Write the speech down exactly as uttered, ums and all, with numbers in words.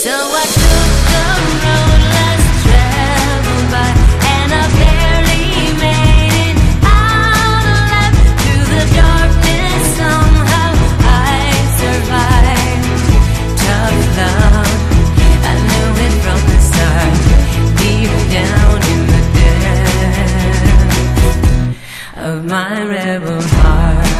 So I took the road less traveled by, and I barely made it out alive. Through the darkness somehow I survived. Tough love, I knew it from the start. Deep down in the depths of my rebel heart.